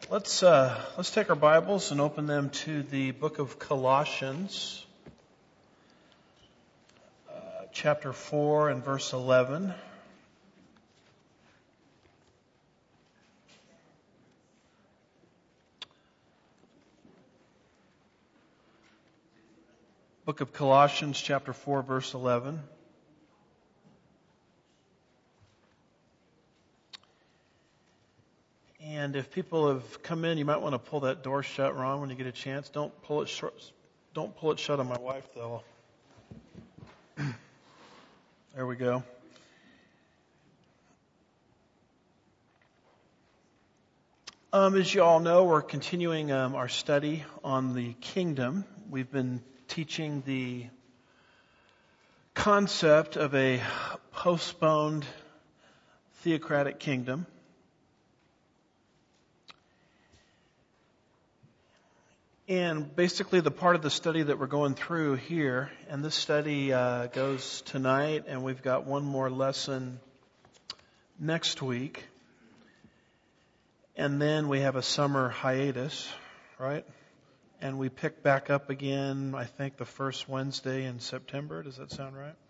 Let's take our Bibles and open them to the book of Colossians, chapter 4 and verse 11. Book of Colossians, chapter 4, verse 11. And if people have come in, you might want to pull that door shut, Ron, when you get a chance. Don't pull it shut on my wife, though. There we go. As you all know, we're continuing our study on the kingdom. We've been teaching the concept of a postponed theocratic kingdom. And basically the part of the study that we're going through here, and this study goes tonight, and we've got one more lesson next week. And then we have a summer hiatus, right? And we pick back up again, I think, the first Wednesday in September. Does that sound right?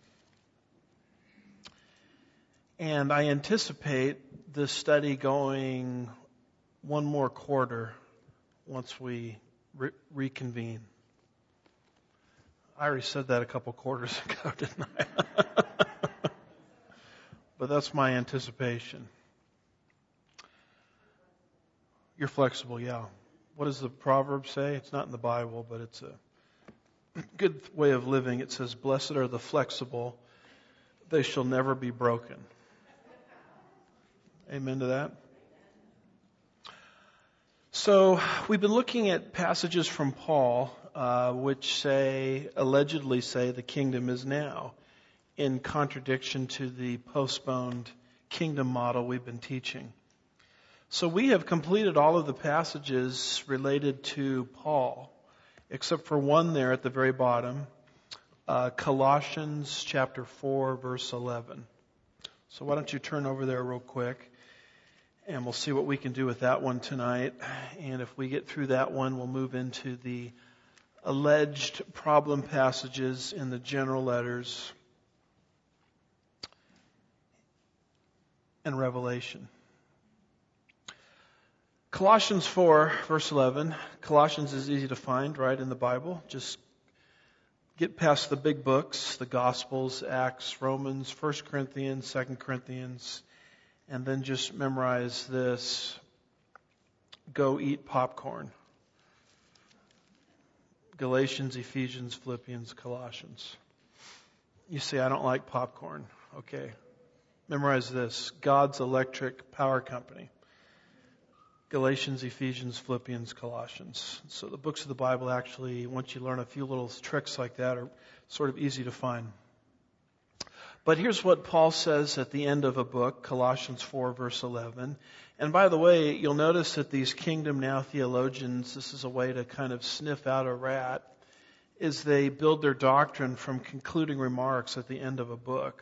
And I anticipate this study going one more quarter once we reconvene. I already said that a couple quarters ago, didn't I? But that's my anticipation. You're flexible, yeah. What does the proverb say? It's not in the Bible, but it's a good way of living. It says, "Blessed are the flexible, they shall never be broken." Amen to that? So we've been looking at passages from Paul which allegedly say the kingdom is now, in contradiction to the postponed kingdom model we've been teaching. So we have completed all of the passages related to Paul, except for one there at the very bottom, Colossians chapter 4, verse 11. So why don't you turn over there real quick, and we'll see what we can do with that one tonight. And if we get through that one, we'll move into the alleged problem passages in the general letters and Revelation. Colossians 4, verse 11. Colossians is easy to find, right, in the Bible. Just get past the big books, the Gospels, Acts, Romans, 1 Corinthians, 2 Corinthians, and then just memorize this. Go eat popcorn. Galatians, Ephesians, Philippians, Colossians. You say, I don't like popcorn. Okay. Memorize this. God's electric power company. Galatians, Ephesians, Philippians, Colossians. So the books of the Bible actually, once you learn a few little tricks like that, are sort of easy to find. But here's what Paul says at the end of a book, Colossians 4, verse 11. And by the way, you'll notice that these Kingdom Now theologians, this is a way to kind of sniff out a rat, is they build their doctrine from concluding remarks at the end of a book.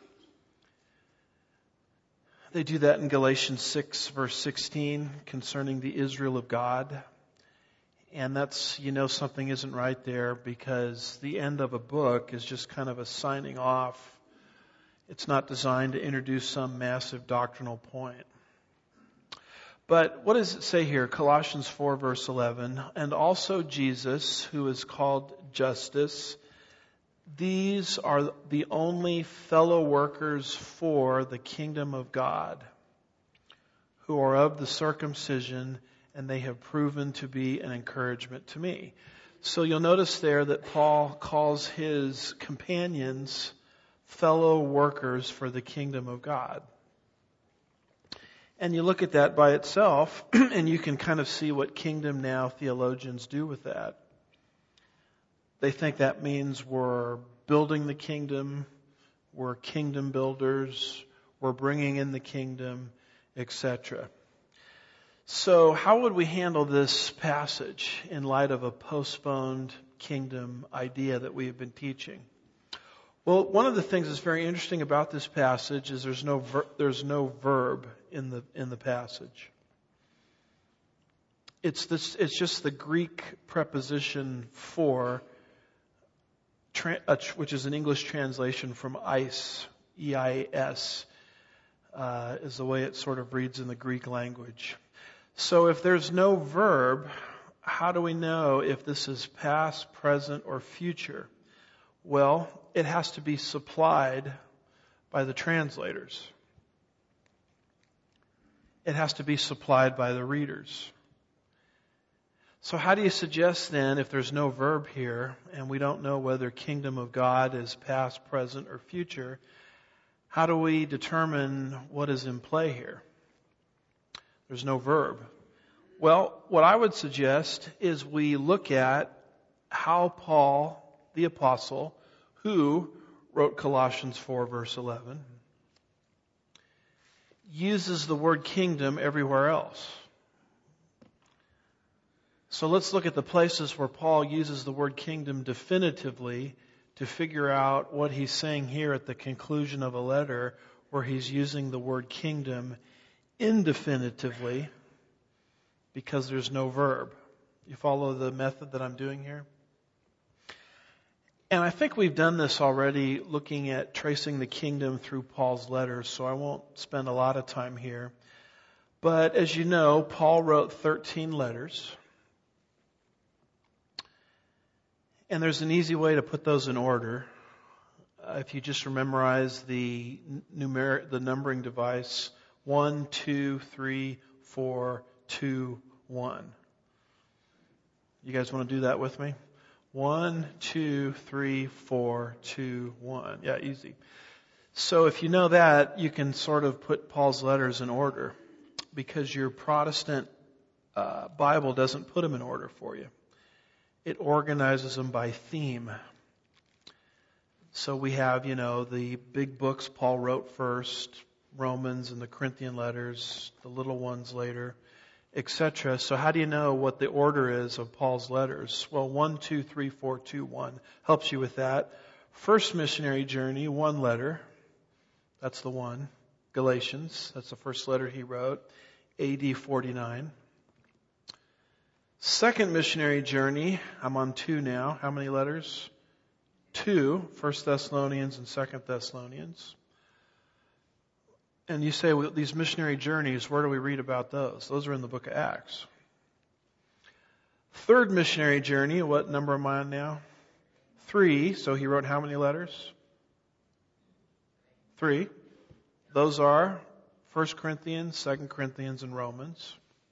They do that in Galatians 6, verse 16, concerning the Israel of God. And that's, something isn't right there, because the end of a book is just kind of a signing off. It's not designed to introduce some massive doctrinal point. But what does it say here? Colossians 4, verse 11. And also Jesus, who is called Justice. These are the only fellow workers for the kingdom of God, who are of the circumcision, and they have proven to be an encouragement to me. So you'll notice there that Paul calls his companions fellow workers for the kingdom of God. And you look at that by itself, and you can kind of see what Kingdom Now theologians do with that. They think that means we're building the kingdom, we're kingdom builders, we're bringing in the kingdom, etc. So how would we handle this passage in light of a postponed kingdom idea that we have been teaching? Well, one of the things that's very interesting about this passage is there's no verb in the passage. It's just the Greek preposition for, which is an English translation from eis, E-I-S, is the way it sort of reads in the Greek language. So if there's no verb, how do we know if this is past, present, or future? Well, it has to be supplied by the translators. It has to be supplied by the readers. So how do you suggest then, if there's no verb here, and we don't know whether kingdom of God is past, present, or future, how do we determine what is in play here? There's no verb. Well, what I would suggest is we look at how Paul, the apostle, who wrote Colossians 4 verse 11, uses the word kingdom everywhere else. So let's look at the places where Paul uses the word kingdom definitively to figure out what he's saying here at the conclusion of a letter where he's using the word kingdom indefinitively because there's no verb. You follow the method that I'm doing here? And I think we've done this already looking at tracing the kingdom through Paul's letters, so I won't spend a lot of time here. But as you know, Paul wrote 13 letters. And there's an easy way to put those in order. If you just memorize the numbering device, 1, 2, 3, 4, 2, 1. You guys want to do that with me? 1, 2, 3, 4, 2, 1. Yeah, easy. So if you know that, you can sort of put Paul's letters in order because your Protestant Bible doesn't put them in order for you. It organizes them by theme. So we have, the big books Paul wrote first, Romans and the Corinthian letters, the little ones later, etc. So how do you know what the order is of Paul's letters? Well, 1, 2, 3, 4, 2, 1 helps you with that. First missionary journey, 1 letter. That's the one. Galatians, that's the first letter he wrote, AD 49. Second missionary journey, I'm on 2 now. How many letters? 2, 1 Thessalonians and 2 Thessalonians. And you say, well, these missionary journeys, where do we read about those? Those are in the book of Acts. Third missionary journey, what number am I on now? 3, so he wrote how many letters? 3. Those are 1 Corinthians, 2 Corinthians, and Romans.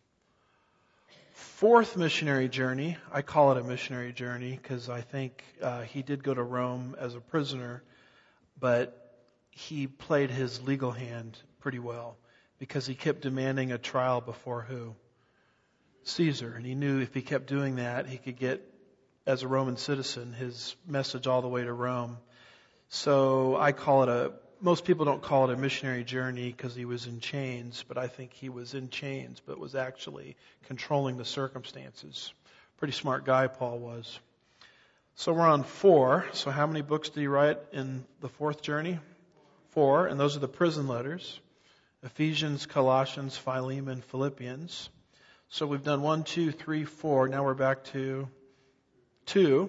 Fourth missionary journey, I call it a missionary journey because I think he did go to Rome as a prisoner, but he played his legal hand pretty well because he kept demanding a trial before who? Caesar. And he knew if he kept doing that, he could get, as a Roman citizen, his message all the way to Rome. So I call it most people don't call it a missionary journey because he was in chains, but I think he was in chains, but was actually controlling the circumstances. Pretty smart guy, Paul was. So we're on 4. So how many books did he write in the fourth journey? 4, and those are the prison letters. Ephesians, Colossians, Philemon, Philippians. So we've done 1, 2, 3, 4. Now we're back to 2.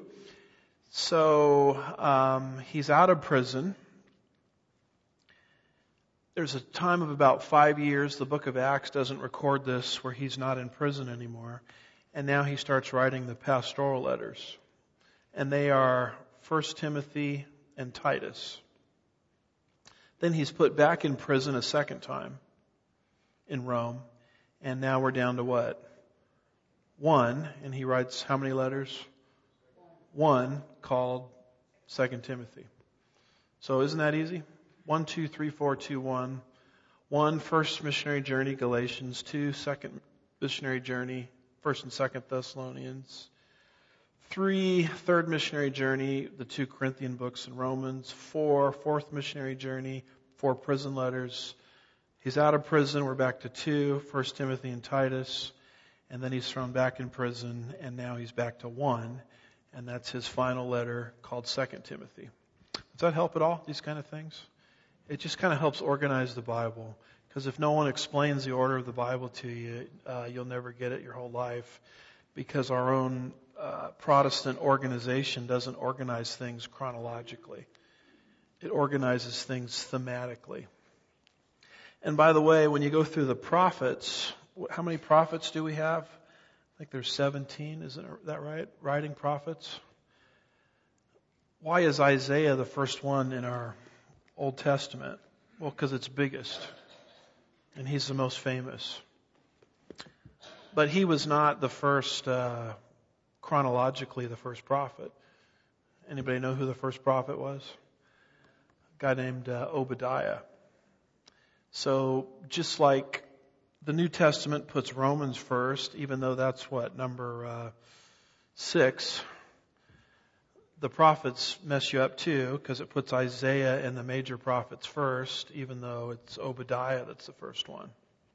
So he's out of prison. There's a time of about 5 years. The book of Acts doesn't record this where he's not in prison anymore. And now he starts writing the pastoral letters. And they are 1 Timothy and Titus. Then he's put back in prison a second time in Rome. And now we're down to what? 1. And he writes how many letters? 1 called 2 Timothy. So isn't that easy? 1, 2, 3, 4, 2, 1. 1, first missionary journey, Galatians. 2, second missionary journey, 1 and 2 Thessalonians. 3, third missionary journey, the 2 Corinthian books and Romans. 4, fourth missionary journey, 4 prison letters. He's out of prison, we're back to 2, 1 Timothy and Titus. And then he's thrown back in prison, and now he's back to 1. And that's his final letter called 2 Timothy. Does that help at all, these kind of things? It just kind of helps organize the Bible Because if no one explains the order of the Bible to you, you'll never get it your whole life. Because our own Protestant organization doesn't organize things chronologically. It organizes things thematically. And by the way, when you go through the prophets, how many prophets do we have? I think there's 17, isn't that right? Writing prophets. Why is Isaiah the first one in our Old Testament? Well, because it's biggest. And he's the most famous. But he was not the first, chronologically, the first prophet. Anybody know who the first prophet was? A guy named Obadiah. So just like the New Testament puts Romans first, even though that's number 6, the prophets mess you up too, because it puts Isaiah and the major prophets first, even though it's Obadiah that's the first one.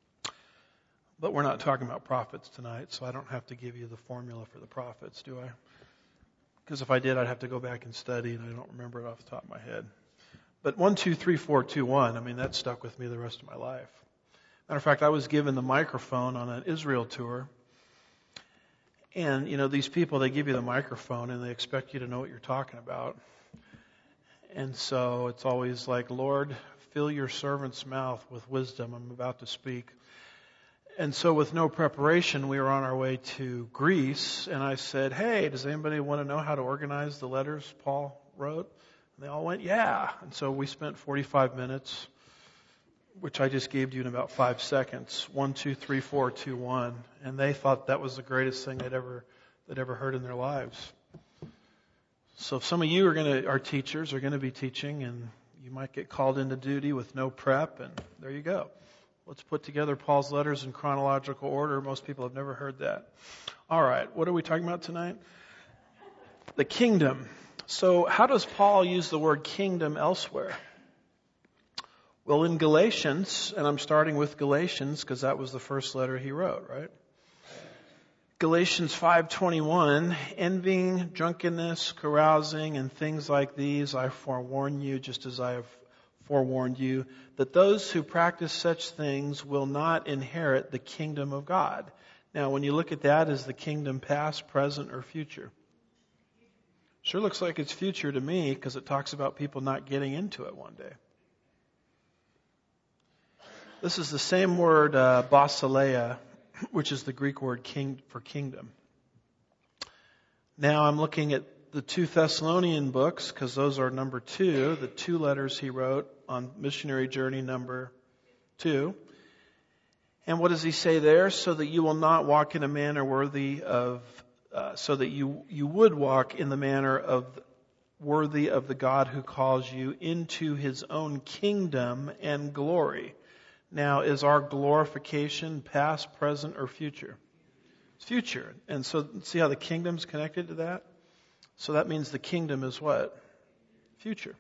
But we're not talking about prophets tonight, so I don't have to give you the formula for the prophets, do I? Because if I did, I'd have to go back and study, and I don't remember it off the top of my head. But 1, 2, 3, 4, 2, 1, that stuck with me the rest of my life. Matter of fact, I was given the microphone on an Israel tour. And, these people, they give you the microphone and they expect you to know what you're talking about. And so it's always like, Lord, fill your servant's mouth with wisdom. I'm about to speak. And so with no preparation, we were on our way to Greece. And I said, hey, does anybody want to know how to organize the letters Paul wrote? And they all went, yeah. And so we spent 45 minutes, which I just gave you in about 5 seconds. 1, 2, 3, 4, 2, 1. And they thought that was the greatest thing they'd ever heard in their lives. So if some of you are teachers, are going to be teaching, and you might get called into duty with no prep, and there you go. Let's put together Paul's letters in chronological order. Most people have never heard that. All right, what are we talking about tonight? The kingdom. So how does Paul use the word kingdom elsewhere? Well, in Galatians, and I'm starting with Galatians because that was the first letter he wrote, right? Galatians 5:21, envying, drunkenness, carousing, and things like these, I forewarn you, just as I have forewarned you, that those who practice such things will not inherit the kingdom of God. Now, when you look at that, is the kingdom past, present, or future? Sure looks like it's future to me because it talks about people not getting into it one day. This is the same word, basileia, which is the Greek word for kingdom. Now I'm looking at the 2 Thessalonian books because those are number 2, the 2 letters he wrote on missionary journey number 2. And what does he say there? So that you will not walk in a manner worthy of, so that you would walk in the manner of worthy of the God who calls you into his own kingdom and glory. Now, is our glorification past, present, or future? It's future. And so, see how the kingdom's connected to that? So that means the kingdom is what? Future.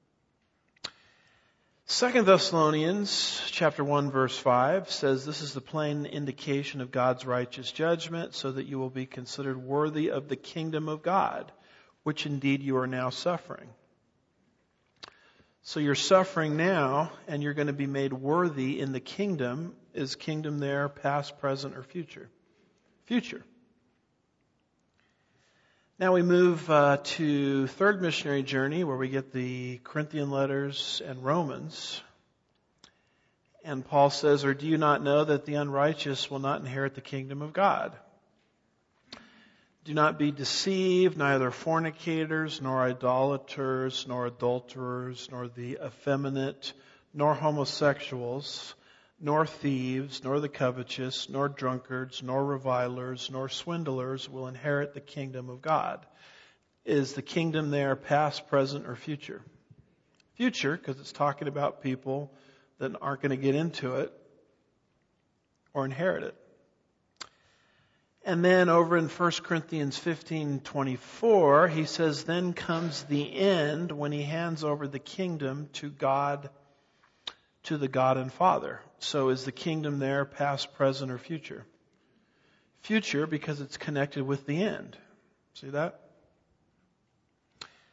2 Thessalonians chapter 1 verse 5 says this is the plain indication of God's righteous judgment so that you will be considered worthy of the kingdom of God, which indeed you are now suffering. So you're suffering now, and you're going to be made worthy in the kingdom. Is kingdom there past, present, or future? Future. Now we move to third missionary journey, where we get the Corinthian letters and Romans. And Paul says, or do you not know that the unrighteous will not inherit the kingdom of God? Do not be deceived, neither fornicators, nor idolaters, nor adulterers, nor the effeminate, nor homosexuals, nor thieves, nor the covetous, nor drunkards, nor revilers, nor swindlers will inherit the kingdom of God. Is the kingdom there past, present, or future? Future, because it's talking about people that aren't going to get into it or inherit it. And then over in 1 Corinthians 15:24, he says, then comes the end when he hands over the kingdom to God, to the God and Father. So is the kingdom there past, present, or future? Future, because it's connected with the end. See that?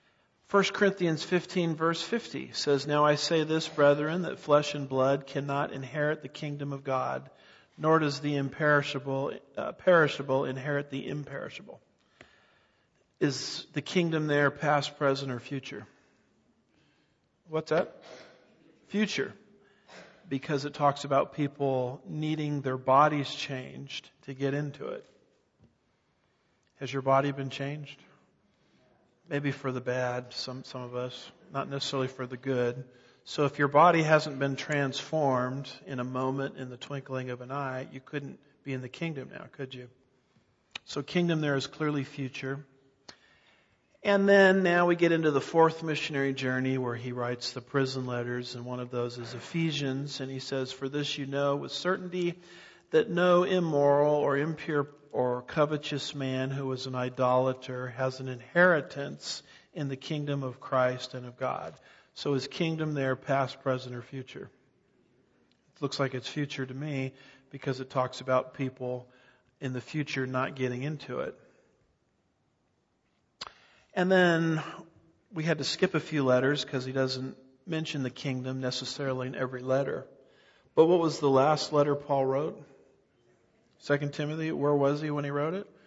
1 Corinthians 15 verse 50 says, "Now I say this, brethren, that flesh and blood cannot inherit the kingdom of God, nor does the perishable inherit the imperishable." Is the kingdom there past, present, or future? What's that? Future. Because it talks about people needing their bodies changed to get into it. Has your body been changed? Maybe for the bad, some of us, not necessarily for the good. So if your body hasn't been transformed in a moment, in the twinkling of an eye, you couldn't be in the kingdom now, could you? So kingdom there is clearly future. And then now we get into the fourth missionary journey where he writes the prison letters, and one of those is Ephesians, and he says, "For this you know with certainty that no immoral or impure or covetous man who is an idolater has an inheritance in the kingdom of Christ and of God." So is kingdom there past, present, or future? It looks like it's future to me because it talks about people in the future not getting into it. And then we had to skip a few letters because he doesn't mention the kingdom necessarily in every letter. But what was the last letter Paul wrote? 2 Timothy. Where was he when he wrote it?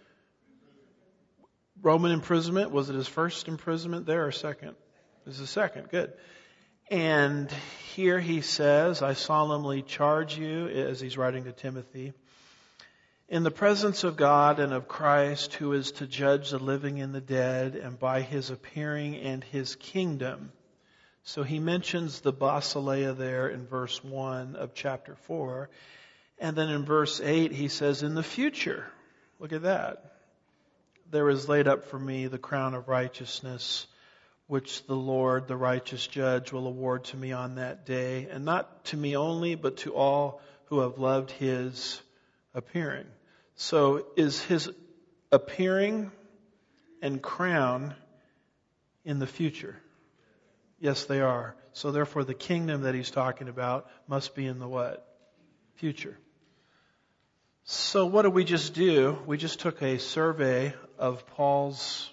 Roman imprisonment. Was it his first imprisonment there or second? It was the second. Good. And here he says, "I solemnly charge you," as he's writing to Timothy, "in the presence of God and of Christ, who is to judge the living and the dead, and by his appearing and his kingdom." So he mentions the basileia there in verse 1 of chapter 4. And then in verse 8 he says, "In the future," look at that, "there is laid up for me the crown of righteousness, which the Lord, the righteous judge, will award to me on that day, and not to me only, but to all who have loved his appearing." So is his appearing and crown in the future? Yes, they are. So therefore the kingdom that he's talking about must be in the what? Future. So what did we just do? We just took a survey of Paul's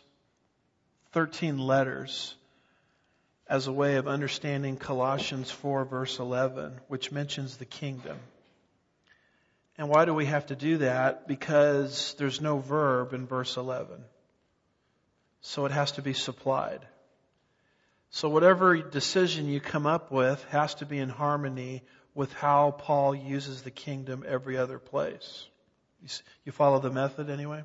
13 letters as a way of understanding Colossians 4 verse 11, which mentions the kingdom. And why do we have to do that? Because there's no verb in verse 11. So it has to be supplied. So whatever decision you come up with has to be in harmony with how Paul uses the kingdom every other place. You follow the method anyway?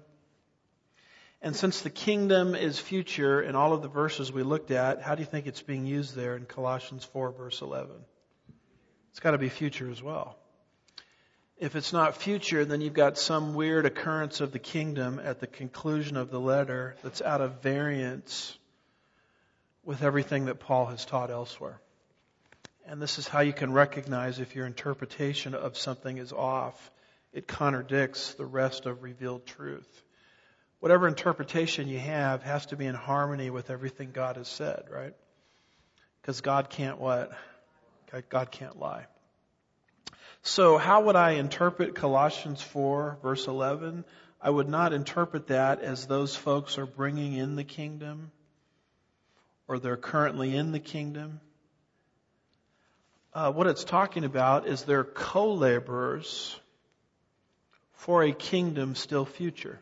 And since the kingdom is future in all of the verses we looked at, how do you think it's being used there in Colossians 4 verse 11? It's got to be future as well. If it's not future, then you've got some weird occurrence of the kingdom at the conclusion of the letter that's out of variance with everything that Paul has taught elsewhere. And this is how you can recognize if your interpretation of something is off. It contradicts the rest of revealed truth. Whatever interpretation you have has to be in harmony with everything God has said, right? Because God can't what? God can't lie. So how would I interpret Colossians 4 verse 11? I would not interpret that as those folks are bringing in the kingdom or they're currently in the kingdom. What it's talking about is they're co-laborers for a kingdom still future.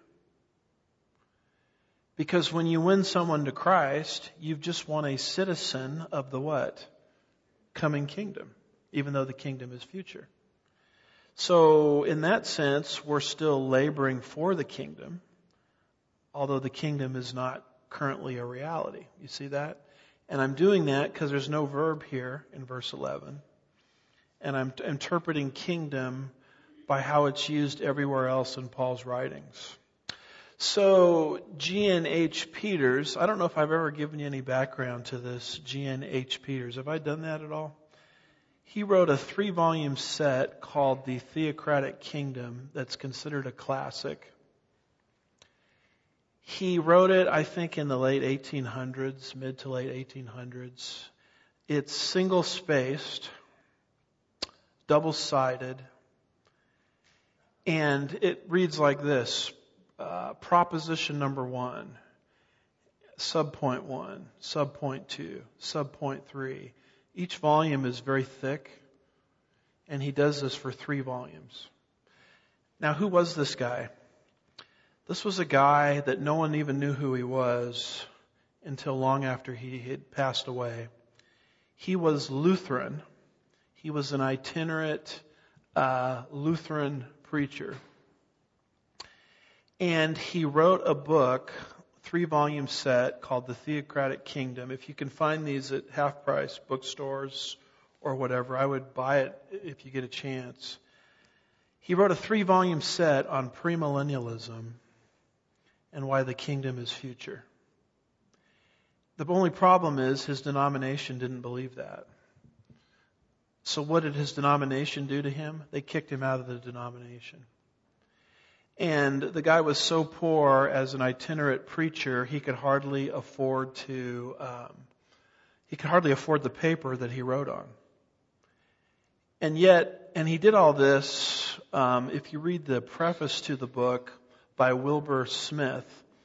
Because when you win someone to Christ, you've just won a citizen of the what? Coming kingdom, even though the kingdom is future. So in that sense, we're still laboring for the kingdom, although the kingdom is not currently a reality. You see that? And I'm doing that because there's no verb here in verse 11. And I'm interpreting kingdom by how it's used everywhere else in Paul's writings. So G.N.H. Peters, I don't know if I've ever given you any background to this G.N.H. Peters. Have I done that at all? He wrote a 3-volume set called The Theocratic Kingdom that's considered a classic. He wrote it, I think, in the late 1800s, mid to late 1800s. It's single-spaced, double-sided, and it reads like this. Proposition number 1. subpoint 1, subpoint 2, subpoint 3. Each volume is very thick, and he does this for 3 volumes. Now, who was this guy? This was a guy that no one even knew who he was until long after he had passed away. He was Lutheran. He was an itinerant Lutheran preacher. And he wrote a book, 3-volume set, called The Theocratic Kingdom. If you can find these at half-price bookstores or whatever, I would buy it if you get a chance. He wrote a 3-volume set on premillennialism and why the kingdom is future. The only problem is his denomination didn't believe that. So what did his denomination do to him? They kicked him out of the denomination. And the guy was so poor as an itinerant preacher, he could hardly afford the paper that he wrote on. And he did all this, if you read the preface to the book by Wilbur Smith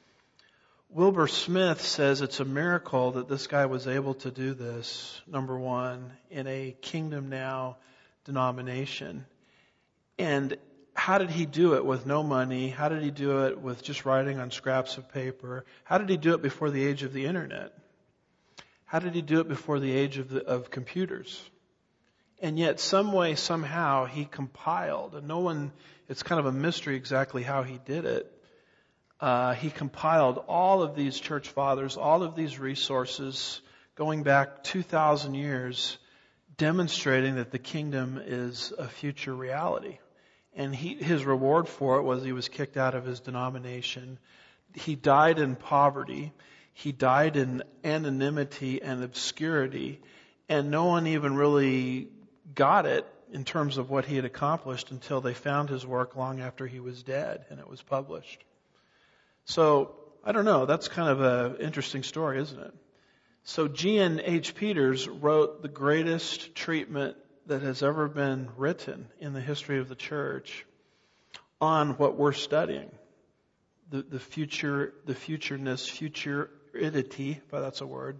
says it's a miracle that this guy was able to do this, number one, in a Kingdom Now denomination. And how did he do it with no money? How did he do it with just writing on scraps of paper? How did he do it before the age of the internet? How did he do it before the age of computers? And yet, some way, somehow, he compiled, and it's kind of a mystery exactly how he did it. He compiled all of these church fathers, all of these resources going back 2,000 years, demonstrating that the kingdom is a future reality. And his reward for it was he was kicked out of his denomination. He died in poverty. He died in anonymity and obscurity. And no one even really got it in terms of what he had accomplished until they found his work long after he was dead and it was published. So, I don't know, that's kind of an interesting story, isn't it? So G.N.H. Peters wrote the greatest treatment that has ever been written in the history of the church on what we're studying. The futureness, futurity, if that's a word,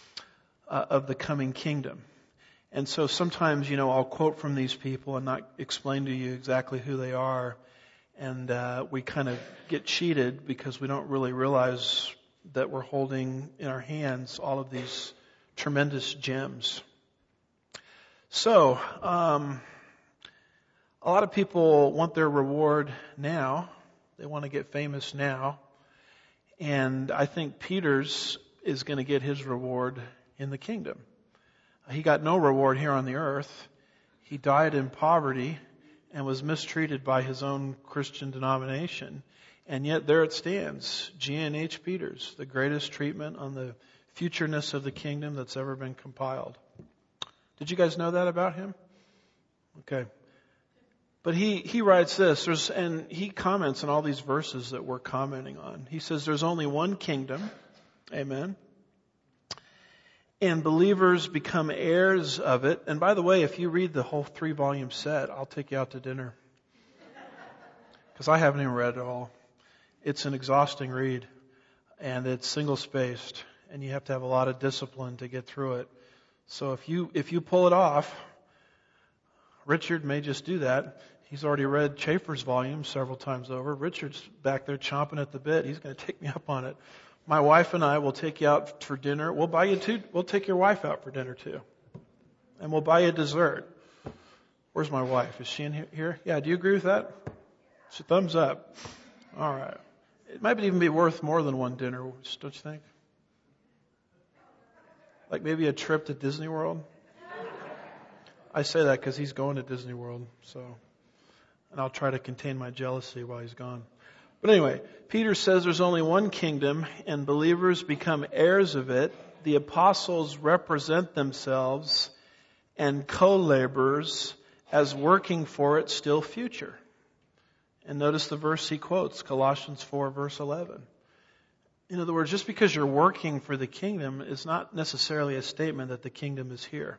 of the coming kingdom. And so sometimes, I'll quote from these people and not explain to you exactly who they are. And we kind of get cheated because we don't really realize that we're holding in our hands all of these tremendous gems. So, a lot of people want their reward now. They want to get famous now. And I think Peters is going to get his reward in the kingdom. He got no reward here on the earth. He died in poverty and was mistreated by his own Christian denomination. And yet there it stands, G.N.H. Peters, the greatest treatment on the futureness of the kingdom that's ever been compiled. Did you guys know that about him? Okay. But he writes this, and he comments on all these verses that we're commenting on. He says there's only one kingdom. Amen. And believers become heirs of it. And by the way, if you read the whole 3-volume set, I'll take you out to dinner. Because I haven't even read it all. It's an exhausting read. And it's single-spaced. And you have to have a lot of discipline to get through it. So if you pull it off, Richard may just do that. He's already read Chafer's volume several times over. Richard's back there chomping at the bit. He's going to take me up on it. My wife and I will take you out for dinner. We'll take your wife out for dinner too. And we'll buy you dessert. Where's my wife? Is she in here? Yeah, do you agree with that? So thumbs up. All right. It might even be worth more than one dinner, don't you think? Like maybe a trip to Disney World? I say that because he's going to Disney World, and I'll try to contain my jealousy while he's gone. But anyway, Peter says there's only one kingdom and believers become heirs of it. The apostles represent themselves and co-laborers as working for it still future. And notice the verse he quotes, Colossians 4 verse 11. In other words, just because you're working for the kingdom is not necessarily a statement that the kingdom is here.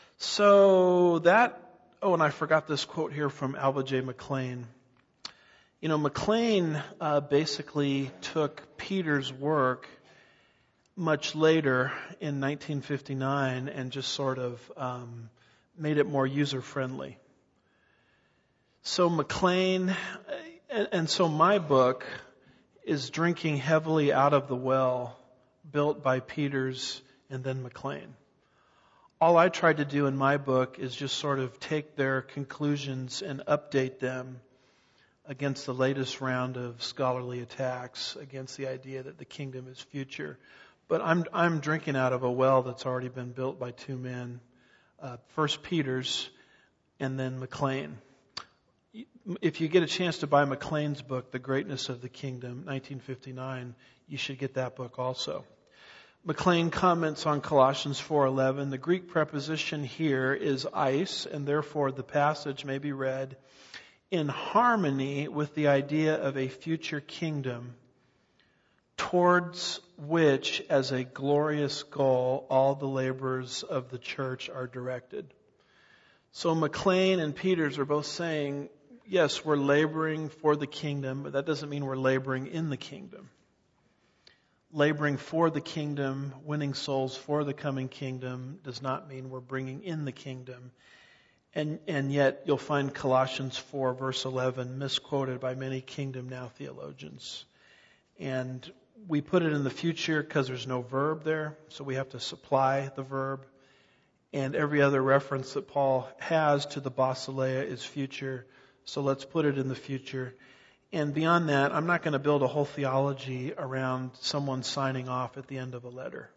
So and I forgot this quote here from Alva J. McLean. McLean basically took Peter's work much later in 1959 and just sort of made it more user-friendly. So McLean, and so my book is drinking heavily out of the well built by Peters and then McLean. All I tried to do in my book is just sort of take their conclusions and update them against the latest round of scholarly attacks against the idea that the kingdom is future. But I'm drinking out of a well that's already been built by two men, first Peters and then McLean. If you get a chance to buy McLean's book, The Greatness of the Kingdom, 1959, you should get that book also. McLean comments on Colossians 4:11. The Greek preposition here is eis, and therefore the passage may be read in harmony with the idea of a future kingdom towards which, as a glorious goal, all the labors of the church are directed. So McLean and Peters are both saying, yes, we're laboring for the kingdom, but that doesn't mean we're laboring in the kingdom. Laboring for the kingdom, winning souls for the coming kingdom, does not mean we're bringing in the kingdom. And yet you'll find Colossians 4 verse 11 misquoted by many Kingdom Now theologians. And we put it in the future because there's no verb there, so we have to supply the verb. And every other reference that Paul has to the basileia is future, so let's put it in the future. And beyond that, I'm not going to build a whole theology around someone signing off at the end of a letter.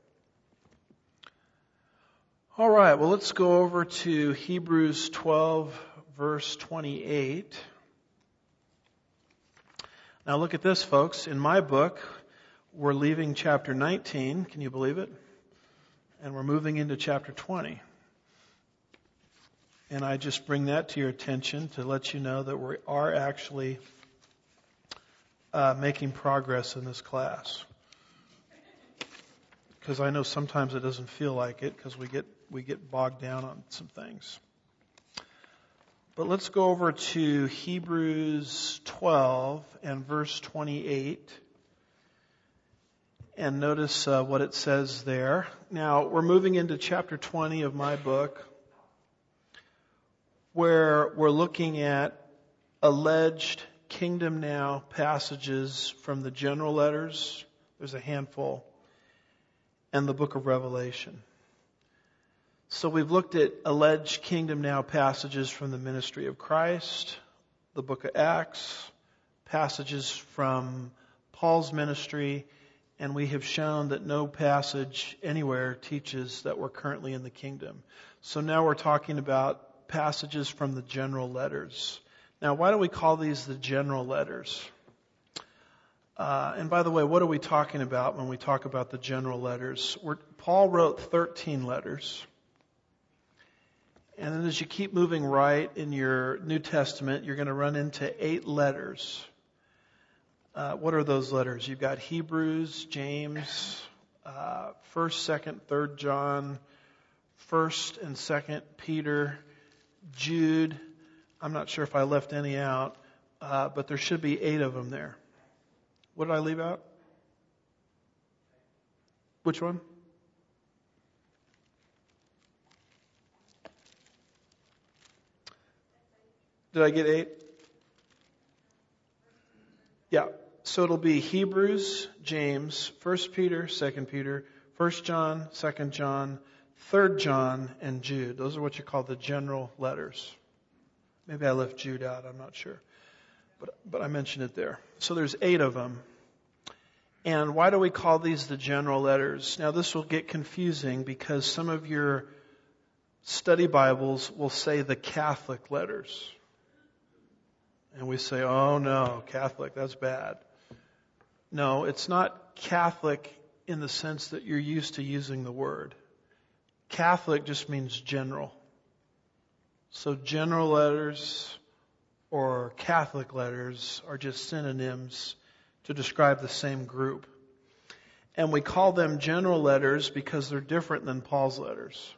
All right, well, let's go over to Hebrews 12, verse 28. Now look at this, folks. In my book, we're leaving chapter 19. Can you believe it? And we're moving into chapter 20. And I just bring that to your attention to let you know that we are actually making progress in this class. Because I know sometimes it doesn't feel like it because we get bogged down on some things. But let's go over to Hebrews 12 and verse 28 and notice what it says there. Now, we're moving into chapter 20 of my book, where we're looking at alleged Kingdom Now passages from the general letters. There's a handful. And the book of Revelation. So we've looked at alleged Kingdom Now passages from the ministry of Christ, the book of Acts, passages from Paul's ministry, and we have shown that no passage anywhere teaches that we're currently in the kingdom. So now we're talking about passages from the general letters. Now, why do we call these the general letters? And by the way, what are we talking about when we talk about the general letters? Paul wrote 13 letters. And then as you keep moving right in your New Testament, you're going to run into 8 letters. What are those letters? You've got Hebrews, James, 1st, 2nd, 3rd John, 1st and 2nd Peter, Jude. I'm not sure if I left any out, but there should be 8 of them there. What did I leave out? Which one? Did I get 8? Yeah. So it'll be Hebrews, James, 1 Peter, 2 Peter, 1 John, 2 John, 3 John, and Jude. Those are what you call the general letters. Maybe I left Jude out. I'm not sure. But I mentioned it there. So there's 8 of them. And why do we call these the general letters? Now this will get confusing because some of your study Bibles will say the Catholic letters. And we say, oh no, Catholic, that's bad. No, it's not Catholic in the sense that you're used to using the word. Catholic just means general. So general letters or Catholic letters are just synonyms to describe the same group. And we call them general letters because they're different than Paul's letters.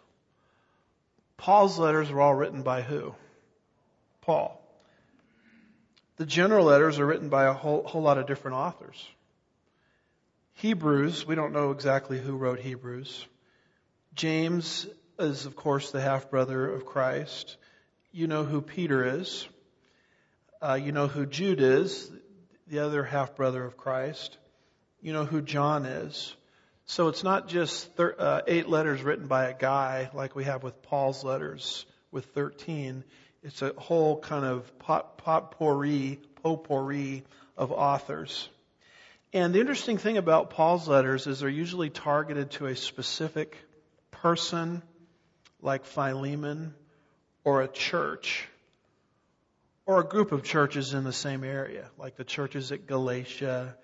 Paul's letters were all written by who? Paul. The general letters are written by a whole lot of different authors. Hebrews, we don't know exactly who wrote Hebrews. James is, of course, the half-brother of Christ. You know who Peter is. You know who Jude is, the other half-brother of Christ. You know who John is. So it's not just 8 letters written by a guy like we have with Paul's letters with 13. It's a whole kind of potpourri of authors. And the interesting thing about Paul's letters is they're usually targeted to a specific person, like Philemon, or a church, or a group of churches in the same area, like the churches at Galatia,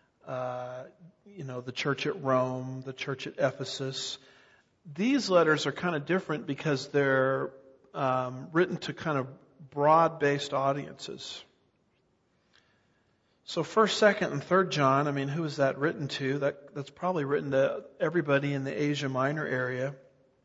the church at Rome, the church at Ephesus. These letters are kind of different because they're written to kind of broad-based audiences. So 1st, 2nd, and 3rd John, who is that written to? That's probably written to everybody in the Asia Minor area.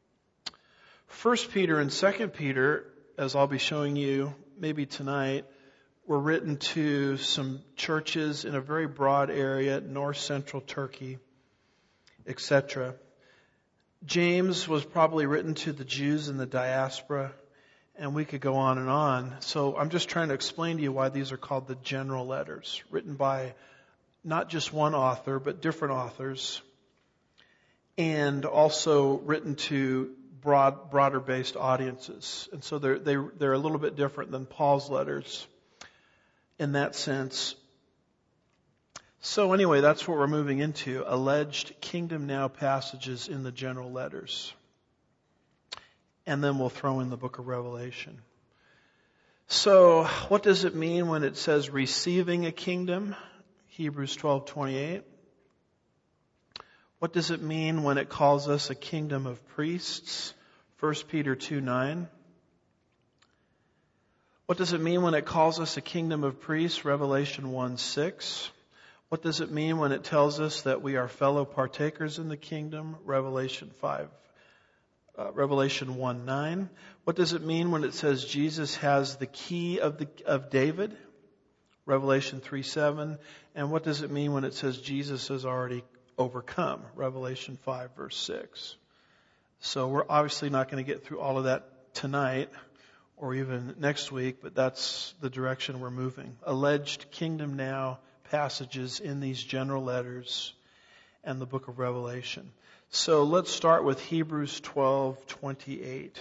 1 Peter and 2 Peter, as I'll be showing you maybe tonight, were written to some churches in a very broad area, north central Turkey, etc. James was probably written to the Jews in the diaspora, and we could go on and on. So I'm just trying to explain to you why these are called the general letters, written by not just one author, but different authors, and also written to broader based audiences. And so they're a little bit different than Paul's letters in that sense. So anyway, that's what we're moving into, alleged kingdom now passages in the general letters. And then we'll throw in the book of Revelation. So what does it mean when it says receiving a kingdom? Hebrews 12:28. What does it mean when it calls us a kingdom of priests? 1 Peter 2:9. What does it mean when it calls us a kingdom of priests? Revelation 1:6. What does it mean when it tells us that we are fellow partakers in the kingdom? Revelation 1:9. What does it mean when it says Jesus has the key of David? Revelation 3:7. And what does it mean when it says Jesus has already overcome? Revelation 5 verse 6. So we're obviously not going to get through all of that tonight or even next week, but that's the direction we're moving. Alleged kingdom now passages in these general letters and the book of Revelation. So let's start with Hebrews 12:28,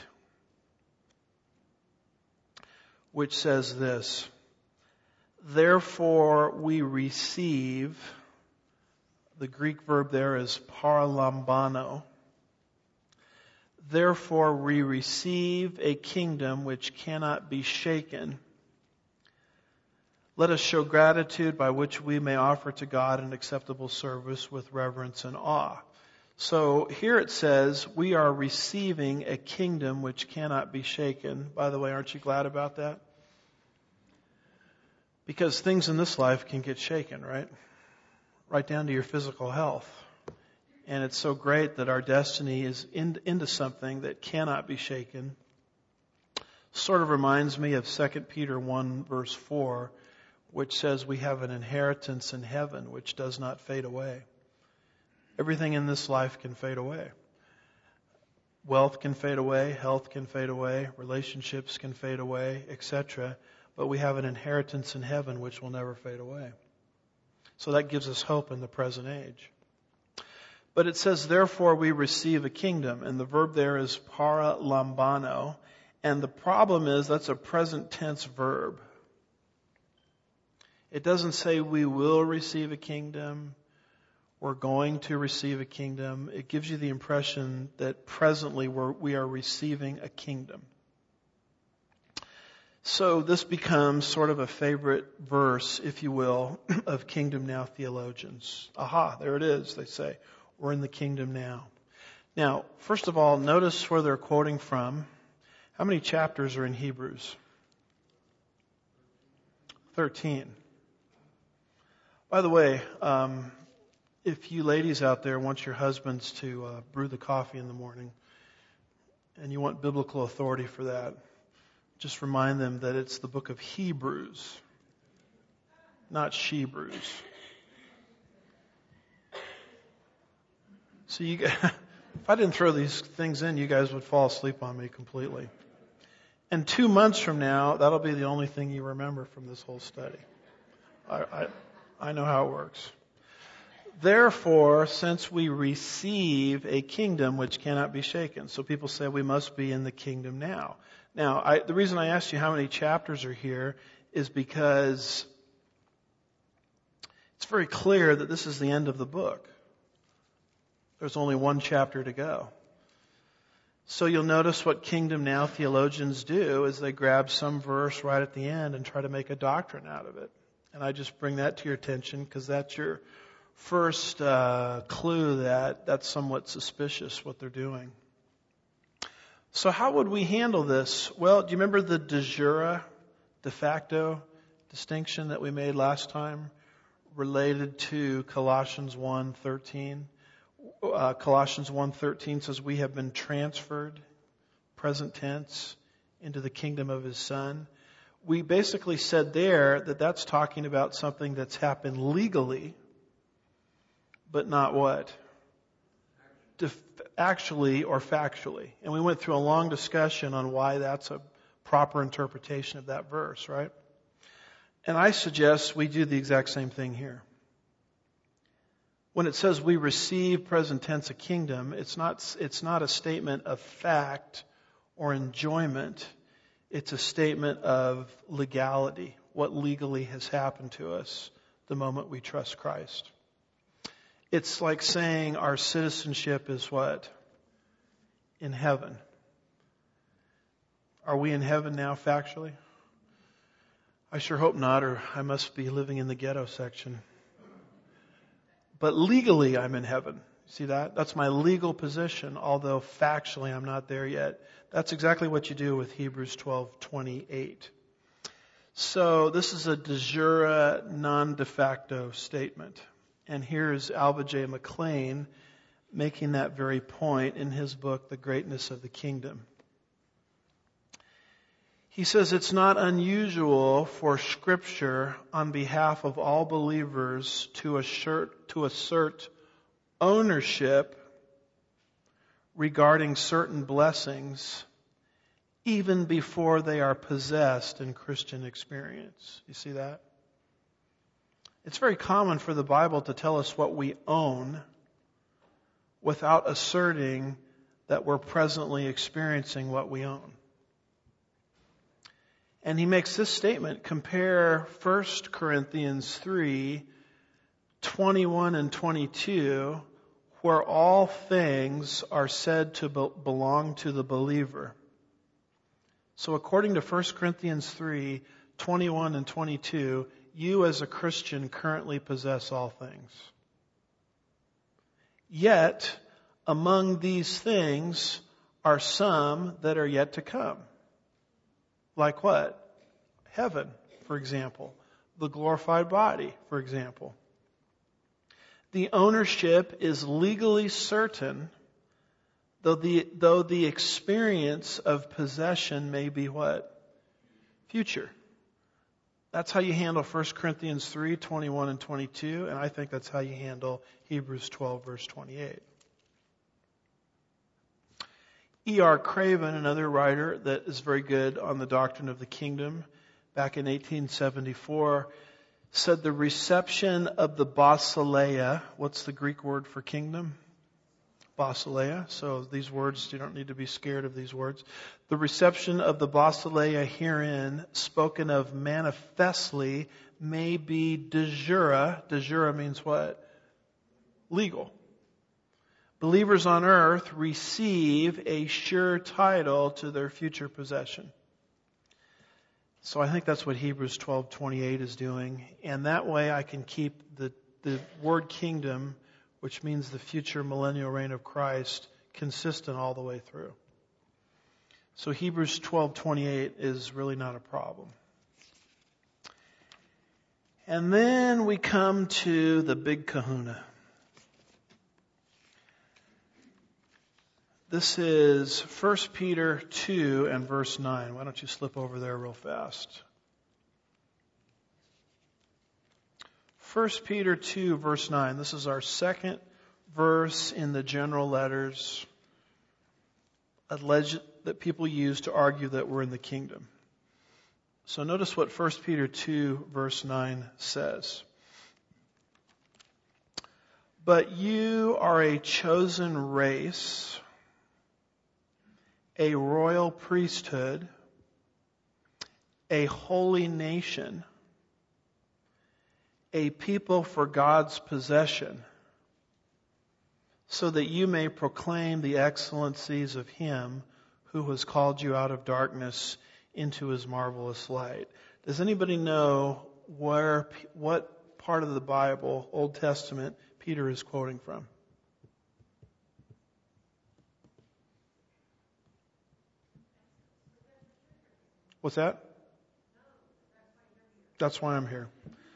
which says this: Therefore we receive, the Greek verb there is paralambano. Therefore we receive a kingdom which cannot be shaken. Let us show gratitude by which we may offer to God an acceptable service with reverence and awe. So here it says we are receiving a kingdom which cannot be shaken. By the way, aren't you glad about that? Because things in this life can get shaken, right? Right down to your physical health. And it's so great that our destiny is into something that cannot be shaken. Sort of reminds me of 2 Peter 1 verse 4, which says we have an inheritance in heaven which does not fade away. Everything in this life can fade away. Wealth can fade away, health can fade away, relationships can fade away, etc. But we have an inheritance in heaven which will never fade away. So that gives us hope in the present age. But it says, therefore we receive a kingdom, and the verb there is paralambano. And the problem is that's a present tense verb. It doesn't say we will receive a kingdom, we're going to receive a kingdom. It gives you the impression that presently we are receiving a kingdom. So this becomes sort of a favorite verse, if you will, of Kingdom Now theologians. Aha, there it is, they say. We're in the kingdom now. Now, first of all, notice where they're quoting from. How many chapters are in Hebrews? 13. By the way, if you ladies out there want your husbands to brew the coffee in the morning, and you want biblical authority for that, just remind them that it's the book of Hebrews, not Shebrews. So if I didn't throw these things in, you guys would fall asleep on me completely. And 2 months from now, that'll be the only thing you remember from this whole study. I know how it works. Therefore, since we receive a kingdom which cannot be shaken. So people say we must be in the kingdom now. Now, the reason I asked you how many chapters are here is because it's very clear that this is the end of the book. There's only 1 chapter to go. So you'll notice what Kingdom Now theologians do is they grab some verse right at the end and try to make a doctrine out of it. And I just bring that to your attention because that's your first clue that that's somewhat suspicious what they're doing. So how would we handle this? Well, do you remember the de jure, de facto distinction that we made last time related to Colossians 1:13? Colossians 1:13 says we have been transferred, present tense, into the kingdom of His Son. We basically said there that that's talking about something that's happened legally, but not what? Actually or factually. And we went through a long discussion on why that's a proper interpretation of that verse, right? And I suggest we do the exact same thing here. When it says we receive, present tense, a kingdom, it's not a statement of fact or enjoyment. It's a statement of legality, what legally has happened to us the moment we trust Christ. It's like saying our citizenship is what? In heaven. Are we in heaven now factually? I sure hope not, or I must be living in the ghetto section. But legally I'm in heaven. See that? That's my legal position, although factually I'm not there yet. That's exactly what you do with Hebrews 12:28. So this is a de jure, non-de facto statement. And here's Alva J. McClain making that very point in his book, The Greatness of the Kingdom. He says it's not unusual for Scripture on behalf of all believers to assert ownership regarding certain blessings even before they are possessed in Christian experience. You see that? It's very common for the Bible to tell us what we own without asserting that we're presently experiencing what we own. And he makes this statement, compare 1 Corinthians 3:21 and 22, where all things are said to belong to the believer. So according to 1 Corinthians 3:21 and 22, you as a Christian currently possess all things. Yet, among these things are some that are yet to come. Like what? Heaven, for example. The glorified body, for example. The ownership is legally certain, though the experience of possession may be what? Future. That's how you handle 1 Corinthians 3:21 and 22, and I think that's how you handle Hebrews 12, verse 28. E.R. Craven, another writer that is very good on the doctrine of the kingdom, back in 1874, said the reception of the basileia, what's the Greek word for kingdom? Basileia. So these words, you don't need to be scared of these words. The reception of the basileia herein, spoken of manifestly, may be de jure. De jure means what? Legal. Believers on earth receive a sure title to their future possession. So I think that's what Hebrews 12:28 is doing. And that way I can keep the word kingdom, which means the future millennial reign of Christ, consistent all the way through. So Hebrews 12:28 is really not a problem. And then we come to the big kahuna. This is 1 Peter 2 and verse 9. Why don't you slip over there real fast? 1 Peter 2, verse 9. This is our second verse in the general letters alleged that people use to argue that we're in the kingdom. So notice what 1 Peter 2, verse 9 says. But you are a chosen race, a royal priesthood, a holy nation, a people for God's possession, so that you may proclaim the excellencies of Him who has called you out of darkness into His marvelous light. Does anybody know what part of the Bible, Old Testament, Peter is quoting from? What's that? That's why I'm here.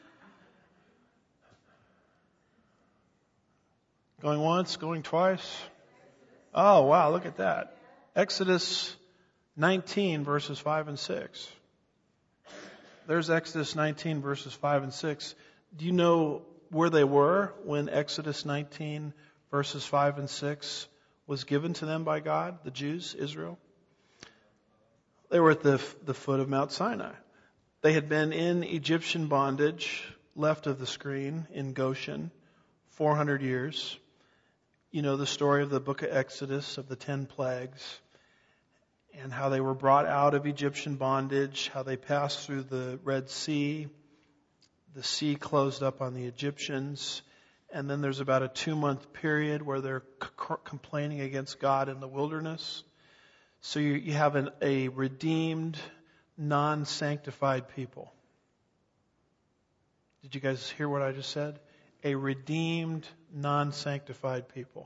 Going once, going twice. Oh, wow, look at that. Exodus 19, verses 5 and 6. There's Exodus 19, verses 5 and 6. Do you know where they were when Exodus 19, verses 5 and 6 was given to them by God, the Jews, Israel? They were at the foot of Mount Sinai. They had been in Egyptian bondage, left of the screen, in Goshen, 400 years. You know the story of the book of Exodus, of the 10 plagues, and how they were brought out of Egyptian bondage, how they passed through the Red Sea. The sea closed up on the Egyptians, and then there's about a 2-month period where they're complaining against God in the wilderness. So you have a redeemed, non-sanctified people. Did you guys hear what I just said? A redeemed, non-sanctified people.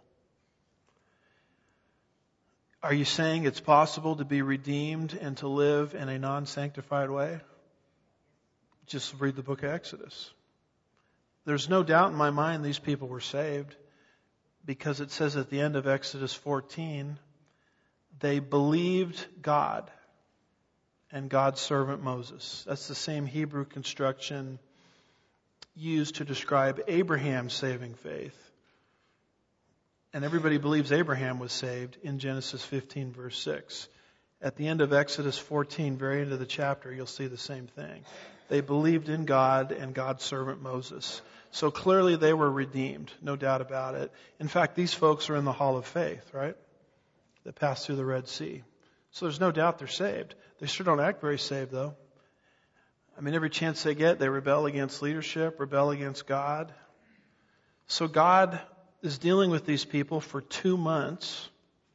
Are you saying it's possible to be redeemed and to live in a non-sanctified way? Just read the book of Exodus. There's no doubt in my mind these people were saved, because it says at the end of Exodus 14, they believed God and God's servant Moses. That's the same Hebrew construction used to describe Abraham's saving faith. And everybody believes Abraham was saved in Genesis 15, verse 6. At the end of Exodus 14, very end of the chapter, you'll see the same thing. They believed in God and God's servant Moses. So clearly they were redeemed, no doubt about it. In fact, these folks are in the hall of faith, right? That passed through the Red Sea. So there's no doubt they're saved. They sure don't act very saved, though. I mean, every chance they get, they rebel against leadership, rebel against God. So God is dealing with these people for 2 months.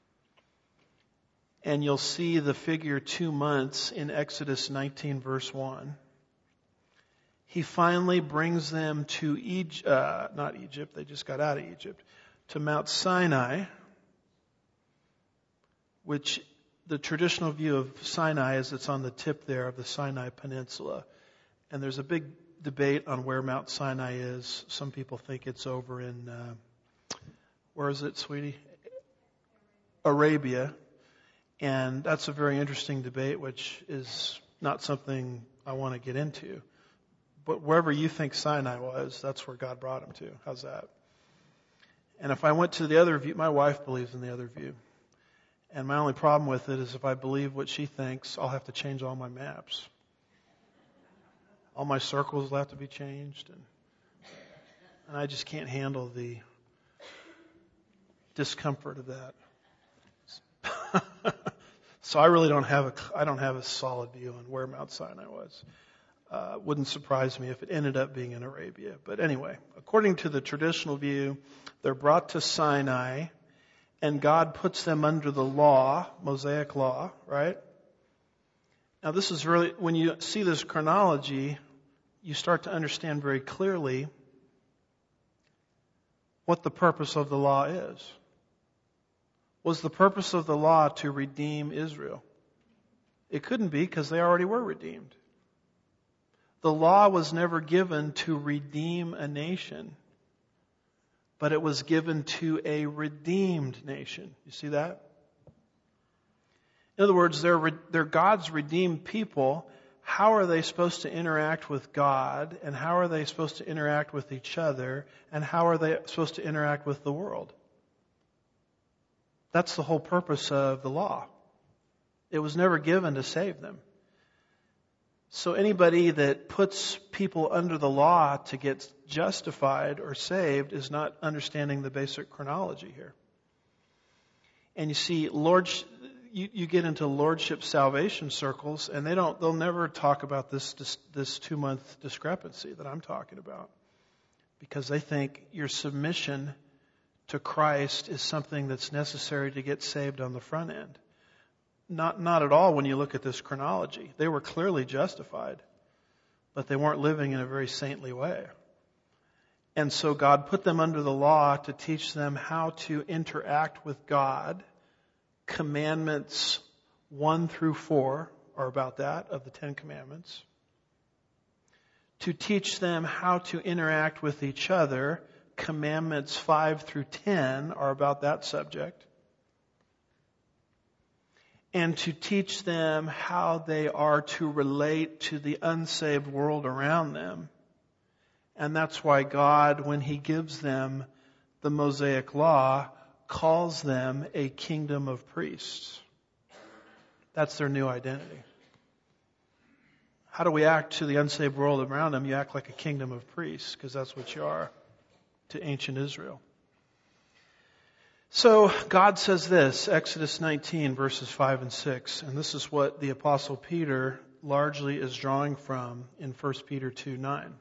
And you'll see the figure 2 months in Exodus 19, verse 1. He finally brings them to not Egypt, they just got out of Egypt, to Mount Sinai, which the traditional view of Sinai is it's on the tip there of the Sinai Peninsula. And there's a big debate on where Mount Sinai is. Some people think it's over in, where is it, sweetie? Arabia. And that's a very interesting debate, which is not something I want to get into. But wherever you think Sinai was, that's where God brought him to. How's that? And if I went to the other view, my wife believes in the other view. And my only problem with it is if I believe what she thinks, I'll have to change all my maps. All my circles will have to be changed. And I just can't handle the discomfort of that. So I really don't have a solid view on where Mount Sinai was. Wouldn't surprise me if it ended up being in Arabia. But anyway, according to the traditional view, they're brought to Sinai, and God puts them under the law, Mosaic law, right? Now this is really, when you see this chronology, you start to understand very clearly what the purpose of the law is. Was the purpose of the law to redeem Israel? It couldn't be, because they already were redeemed. The law was never given to redeem a nation, but it was given to a redeemed nation. You see that? In other words, they're God's redeemed people, how are they supposed to interact with God, and how are they supposed to interact with each other, and how are they supposed to interact with the world. That's the whole purpose of the law. It was never given to save them. So anybody that puts people under the law to get justified or saved is not understanding the basic chronology here. And you see, you get into lordship salvation circles, and they'll never talk about this 2-month discrepancy that I'm talking about, because they think your submission to Christ is something that's necessary to get saved on the front end. Not at all when you look at this chronology. They were clearly justified, but they weren't living in a very saintly way. And so God put them under the law to teach them how to interact with God. Commandments 1 through 4 are about that, of the 10 commandments. To teach them how to interact with each other. Commandments 5 through 10 are about that subject. And to teach them how they are to relate to the unsaved world around them. And that's why God, when He gives them the Mosaic Law, calls them a kingdom of priests. That's their new identity. How do we act to the unsaved world around them? You act like a kingdom of priests, because that's what you are to ancient Israel. So God says this, Exodus 19, verses 5 and 6, and this is what the Apostle Peter largely is drawing from in 1 Peter 2:9.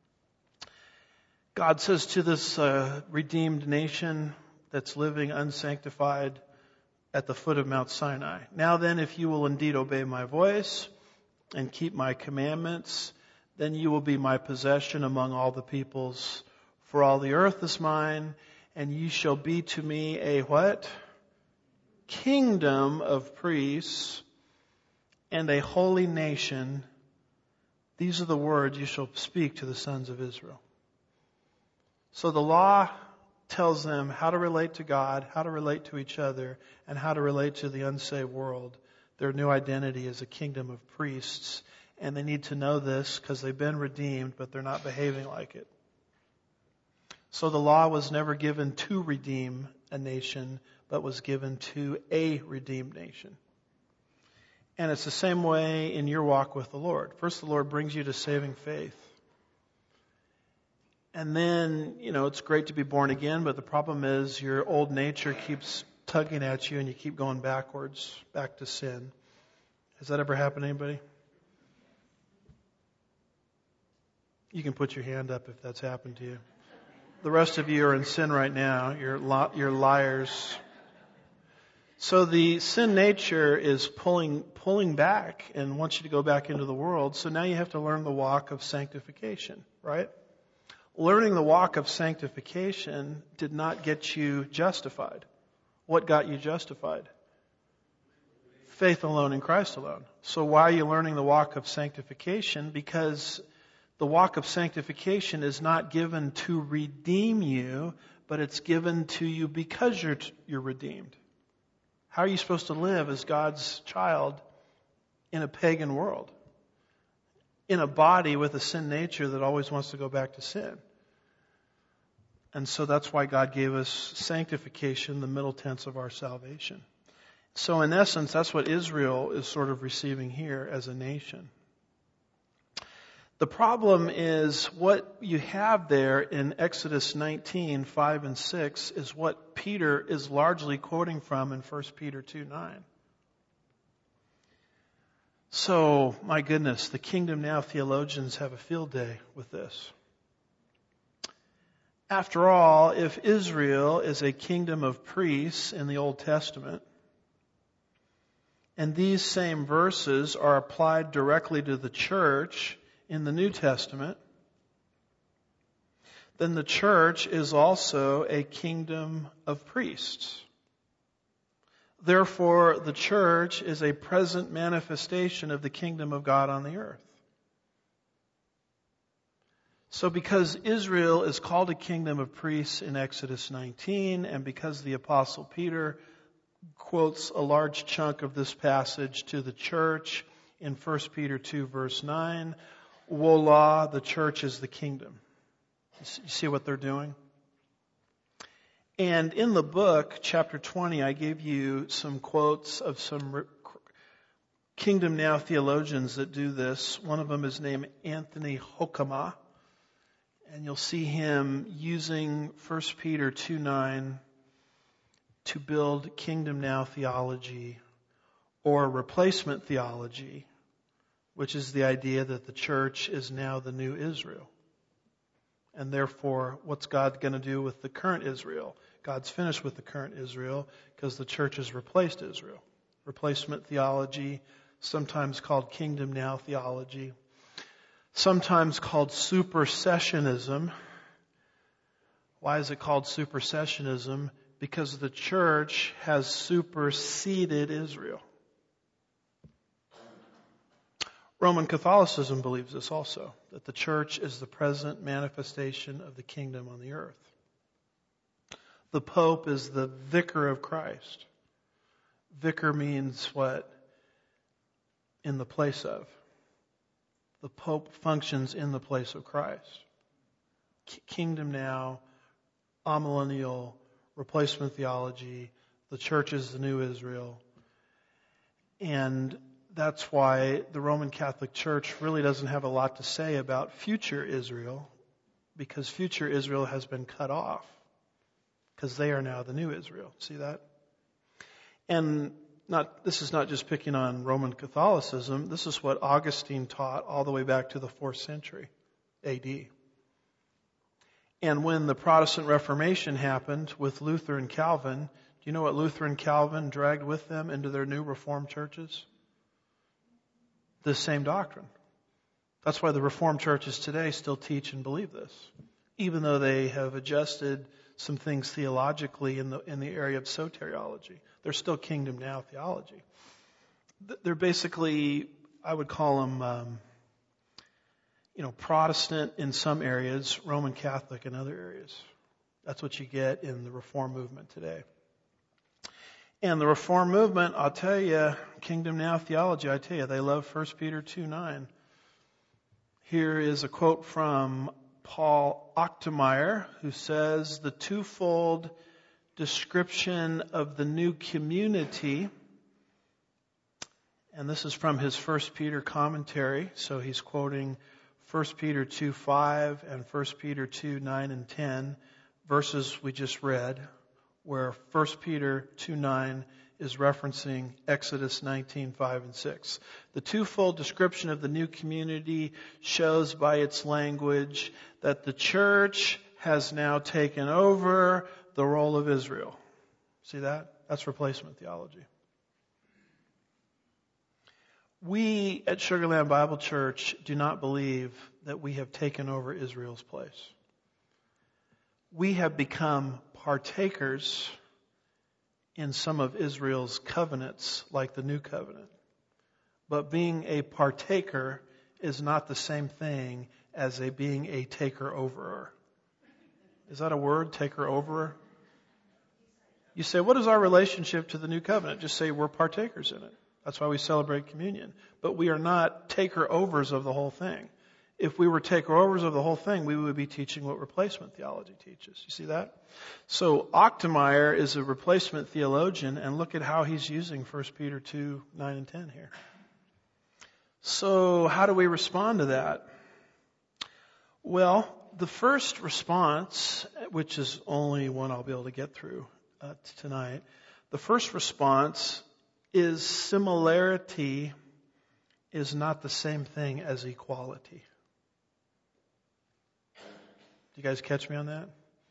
God says to this redeemed nation that's living unsanctified at the foot of Mount Sinai, "Now then, if you will indeed obey my voice and keep my commandments, then you will be my possession among all the peoples. For all the earth is mine, and you shall be to me a" what? "Kingdom of priests and a holy nation. These are the words you shall speak to the sons of Israel." So the law tells them how to relate to God, how to relate to each other, and how to relate to the unsaved world. Their new identity is a kingdom of priests, and they need to know this because they've been redeemed, but they're not behaving like it. So the law was never given to redeem a nation, but was given to a redeemed nation. And it's the same way in your walk with the Lord. First, the Lord brings you to saving faith. And then, it's great to be born again, but the problem is your old nature keeps tugging at you and you keep going backwards, back to sin. Has that ever happened to anybody? You can put your hand up if that's happened to you. The rest of you are in sin right now. You're liars. So the sin nature is pulling back and wants you to go back into the world. So now you have to learn the walk of sanctification, right? Learning the walk of sanctification did not get you justified. What got you justified? Faith alone in Christ alone. So why are you learning the walk of sanctification? Because the walk of sanctification is not given to redeem you, but it's given to you because you're redeemed. How are you supposed to live as God's child in a pagan world? In a body with a sin nature that always wants to go back to sin. And so that's why God gave us sanctification, the middle tense of our salvation. So in essence, that's what Israel is sort of receiving here as a nation. The problem is what you have there in Exodus 19, 5 and 6 is what Peter is largely quoting from in 1 Peter 2:9. So, my goodness, the Kingdom Now theologians have a field day with this. After all, if Israel is a kingdom of priests in the Old Testament, and these same verses are applied directly to the church in the New Testament, then the church is also a kingdom of priests. Therefore, the church is a present manifestation of the kingdom of God on the earth. So because Israel is called a kingdom of priests in Exodus 19, and because the Apostle Peter quotes a large chunk of this passage to the church in 1 Peter 2 verse 9, voila, the church is the kingdom. You see what they're doing? And in the book, chapter 20, I gave you some quotes of some Kingdom Now theologians that do this. One of them is named Anthony Hoekema. And you'll see him using 1 Peter 2:9 to build Kingdom Now theology or replacement theology, which is the idea that the church is now the new Israel. And therefore, what's God going to do with the current Israel? God's finished with the current Israel because the church has replaced Israel. Replacement theology, sometimes called Kingdom Now theology, sometimes called supersessionism. Why is it called supersessionism? Because the church has superseded Israel. Roman Catholicism believes this also, that the church is the present manifestation of the kingdom on the earth. The Pope is the vicar of Christ. Vicar means what? In the place of. The Pope functions in the place of Christ. Kingdom Now, amillennial, replacement theology, the church is the new Israel. And that's why the Roman Catholic Church really doesn't have a lot to say about future Israel, because future Israel has been cut off, because they are now the new Israel. See that? And this is not just picking on Roman Catholicism. This is what Augustine taught all the way back to the 4th century AD. And when the Protestant Reformation happened with Luther and Calvin, do you know what Luther and Calvin dragged with them into their new Reformed churches? The same doctrine. That's why the Reformed churches today still teach and believe this, even though they have adjusted some things theologically in the area of soteriology. They're still Kingdom Now theology. They're basically, I would call them, Protestant in some areas, Roman Catholic in other areas. That's what you get in the Reform movement today. And the Reform movement, I'll tell you, Kingdom Now theology, I tell you, they love 1 Peter 2:9. Here is a quote from Paul Ochtermeyer, who says, the twofold description of the new community, and this is from his 1 Peter commentary, so he's quoting 1 Peter 2:5 and 1 Peter 2:9 and 10, verses we just read, where 1 Peter 2:9 is referencing Exodus 19:5 and 6. The twofold description of the new community shows by its language that the church has now taken over the role of Israel. See that? That's replacement theology. We at Sugarland Bible Church do not believe that we have taken over Israel's place. We have become partakers in some of Israel's covenants, like the New Covenant. But being a partaker is not the same thing as being a taker-overer. Is that a word, taker-overer? You say, what is our relationship to the New Covenant? Just say we're partakers in it. That's why we celebrate communion. But we are not taker-overs of the whole thing. If we were taker-overs of the whole thing, we would be teaching what replacement theology teaches. You see that? So Ochtermeyer is a replacement theologian, and look at how he's using 1 Peter 2:9 and 10 here. So how do we respond to that? Well, the first response, which is only one I'll be able to get through tonight, the first response is similarity is not the same thing as equality. Do you guys catch me on that?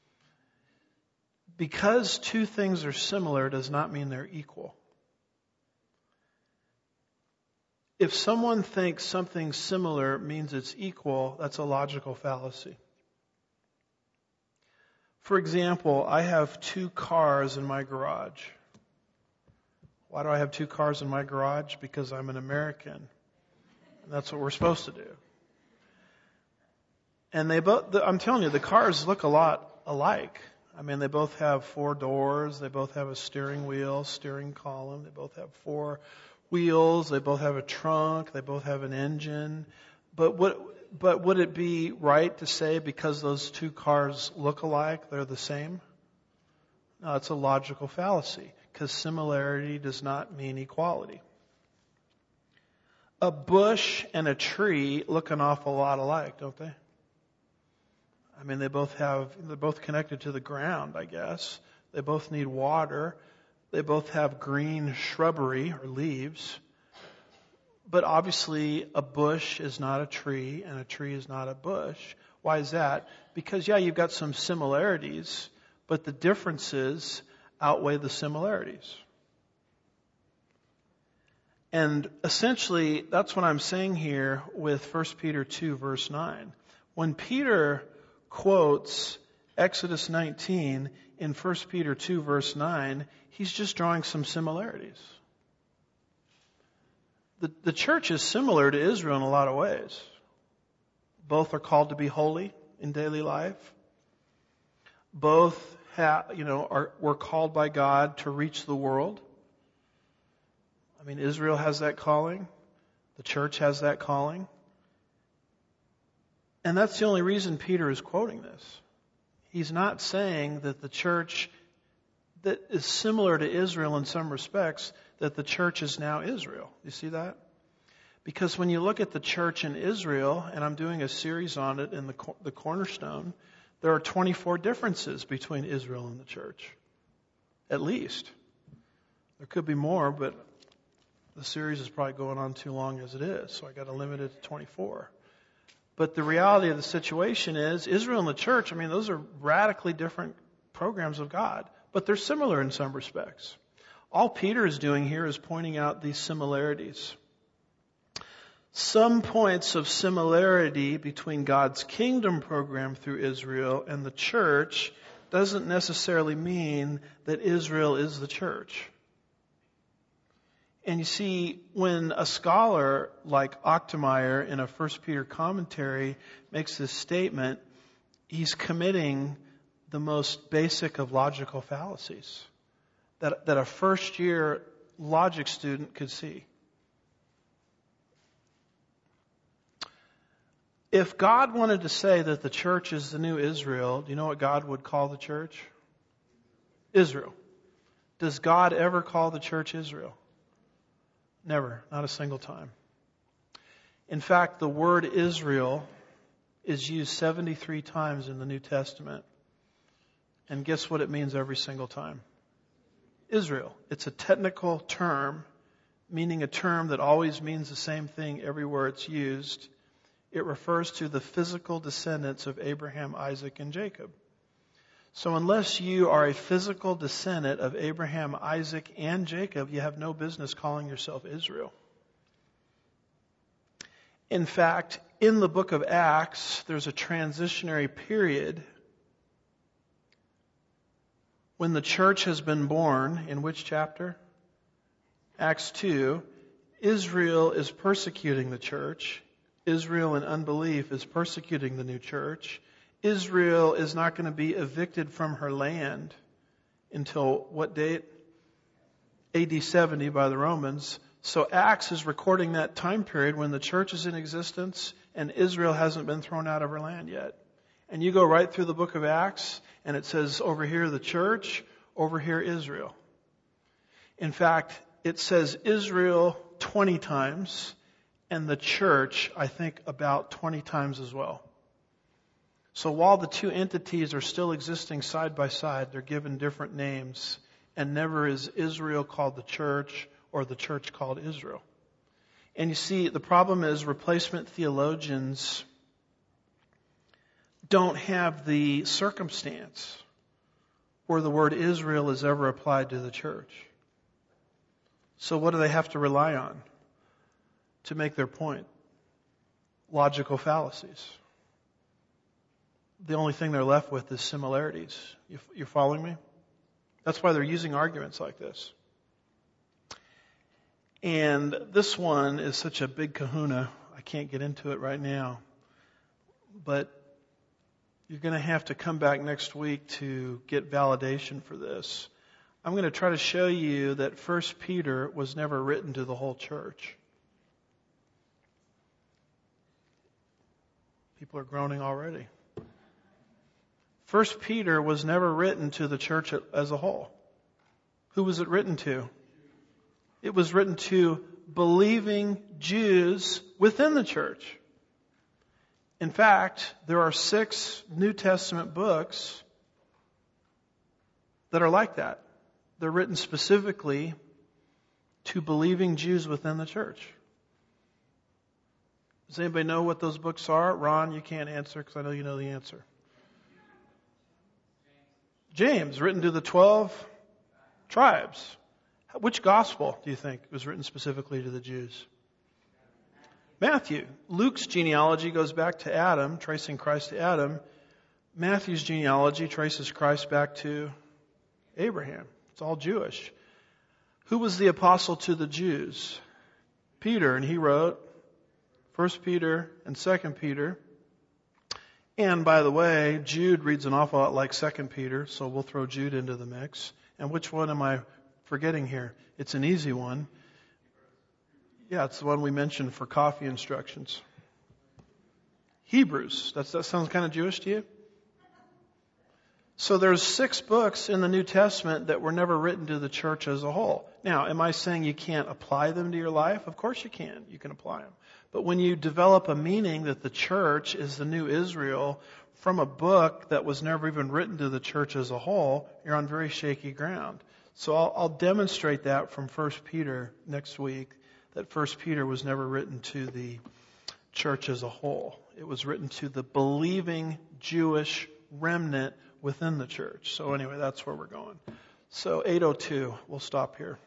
Because two things are similar does not mean they're equal. If someone thinks something similar means it's equal, that's a logical fallacy. For example, I have 2 cars in my garage. Why do I have 2 cars in my garage? Because I'm an American. And that's what we're supposed to do. And I'm telling you, the cars look a lot alike. I mean, they both have 4 doors. They both have a steering wheel, steering column. They both have 4 wheels, they both have a trunk, they both have an engine. But would it be right to say because those two cars look alike, they're the same? No, it's a logical fallacy, because similarity does not mean equality. A bush and a tree look an awful lot alike, don't they? I mean, they're both connected to the ground, I guess. They both need water. They both have green shrubbery or leaves. But obviously, a bush is not a tree, and a tree is not a bush. Why is that? Because, yeah, you've got some similarities, but the differences outweigh the similarities. And essentially, that's what I'm saying here with 1 Peter 2, verse 9. When Peter quotes Exodus 19 in 1 Peter 2, verse 9, he's just drawing some similarities. The church is similar to Israel in a lot of ways. Both are called to be holy in daily life. Both were called by God to reach the world. I mean, Israel has that calling. The church has that calling. And that's the only reason Peter is quoting this. He's not saying that the church that is similar to Israel in some respects, that the church is now Israel. You see that? Because when you look at the church in Israel, and I'm doing a series on it in the Cornerstone, there are 24 differences between Israel and the church. At least. There could be more, but the series is probably going on too long as it is, so I got to limit it to 24. But the reality of the situation is, Israel and the church, I mean, those are radically different programs of God, but they're similar in some respects. All Peter is doing here is pointing out these similarities. Some points of similarity between God's kingdom program through Israel and the church doesn't necessarily mean that Israel is the church. And you see, when a scholar like Ochtmeyer in a 1 Peter commentary makes this statement, he's committing the most basic of logical fallacies that a first-year logic student could see. If God wanted to say that the church is the new Israel, do you know what God would call the church? Israel. Does God ever call the church Israel? Never. Not a single time. In fact, the word Israel is used 73 times in the New Testament. And guess what it means every single time? Israel. It's a technical term, meaning a term that always means the same thing everywhere it's used. It refers to the physical descendants of Abraham, Isaac, and Jacob. So unless you are a physical descendant of Abraham, Isaac, and Jacob, you have no business calling yourself Israel. In fact, in the book of Acts, there's a transitionary period when the church has been born. In which chapter? Acts 2. Israel is persecuting the church. Israel in unbelief is persecuting the new church. Israel is not going to be evicted from her land until what date? AD 70 by the Romans. So Acts is recording that time period when the church is in existence and Israel hasn't been thrown out of her land yet. And you go right through the book of Acts and it says over here the church, over here Israel. In fact, it says Israel 20 times and the church, I think, about 20 times as well. So while the two entities are still existing side by side, they're given different names, and never is Israel called the church or the church called Israel. And you see, the problem is replacement theologians don't have the circumstance where the word Israel is ever applied to the church. So what do they have to rely on to make their point? Logical fallacies. The only thing they're left with is similarities. You're following me? That's why they're using arguments like this. And this one is such a big kahuna, I can't get into it right now. But you're going to have to come back next week to get validation for this. I'm going to try to show you that 1 Peter was never written to the whole church. People are groaning already. 1 Peter was never written to the church as a whole. Who was it written to? It was written to believing Jews within the church. In fact, there are 6 New Testament books that are like that. They're written specifically to believing Jews within the church. Does anybody know what those books are? Ron, you can't answer because I know you know the answer. James, written to the 12 tribes. Which gospel do you think was written specifically to the Jews? Matthew. Luke's genealogy goes back to Adam, tracing Christ to Adam. Matthew's genealogy traces Christ back to Abraham. It's all Jewish. Who was the apostle to the Jews? Peter, and he wrote 1 Peter and 2 Peter. And by the way, Jude reads an awful lot like 2 Peter, so we'll throw Jude into the mix. And which one am I forgetting here? It's an easy one. Yeah, it's the one we mentioned for coffee instructions. Hebrews. That sounds kind of Jewish to you? So there's 6 books in the New Testament that were never written to the church as a whole. Now, am I saying you can't apply them to your life? Of course you can. You can apply them. But when you develop a meaning that the church is the new Israel from a book that was never even written to the church as a whole, you're on very shaky ground. So I'll demonstrate that from 1 Peter next week, that 1 Peter was never written to the church as a whole. It was written to the believing Jewish remnant within the church. So anyway, that's where we're going. So 8:02, we'll stop here.